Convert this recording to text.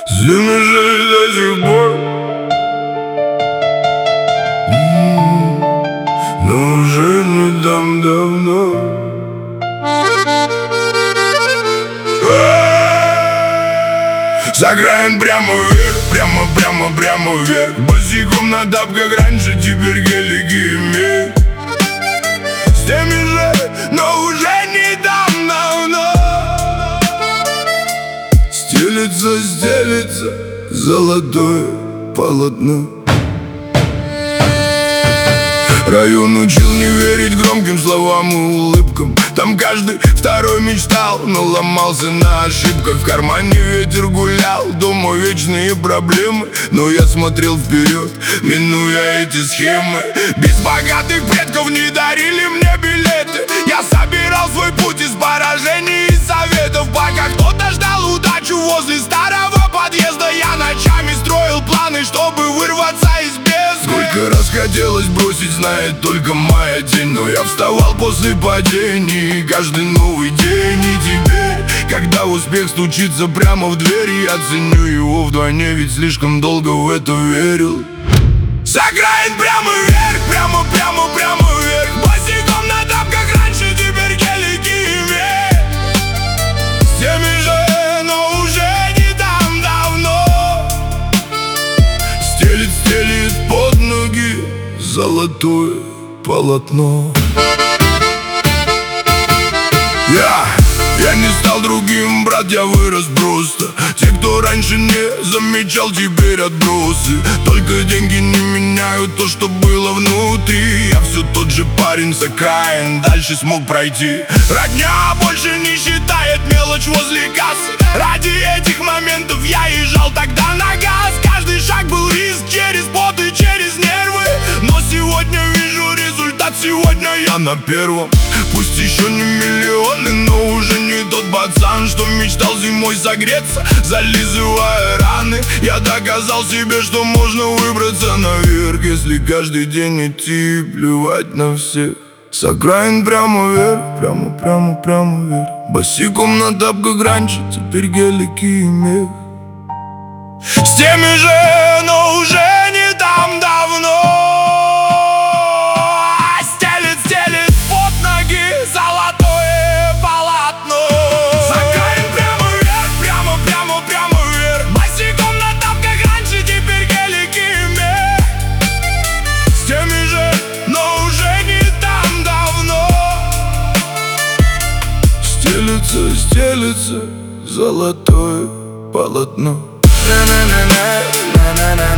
С ними жили до сих пор, но уже не там давно. Сограем прямо вверх, прямо вверх. Босиком на тапках раньше, теперь гелики имеют. С теми же, но уже не там давно. Стелится золотое полотно. Район учил не верить громким словам и улыбкам. Там каждый второй мечтал, но ломался на ошибках. В кармане ветер гулял, дома вечные проблемы. Но я смотрел вперед, минуя эти схемы. Без богатых предков не дарили мне билеты. Я собирал свой путь из поражений и советов. Пока кто-то ждал удачу возле старого подъезда, я ночами строил планы, чтобы вырваться из бездны. Сколько раз хотелось бросить, знает только моя тень. Но я вставал после падений каждый новый день. И теперь, когда успех стучится прямо в дверь, я ценю его вдвойне, ведь слишком долго в это верил. Сограем прямо вверх, прямо вверх. Босиком на тапках раньше, теперь гелики имеют. С теми же, но уже не там давно. Стелит под ноги золотое полотно. Я не стал другим, брат, я вырос просто. Те, кто раньше не замечал, теперь отбросы. Только деньги не меняют то, что было внутри. Я все тот же парень с окраин, дальше смог пройти. Родня больше не считает мелочь возле кассы. Ради этих моментов я езжал тогда на газ. Каждый шаг был риск, через пот и через нервы. Но сегодня вижу результат, сегодня я на первом. Пусть еще не миллионы, но уже не тот пацан, что мечтал зимой согреться, зализывая раны. Я доказал себе, что можно выбраться наверх, если каждый день идти и плевать на всех. С окраин прямо вверх, прямо вверх. Босиком на тапках раньше, теперь гелики и мех. С теми же, но уже не там давно. Стелится золотое полотно.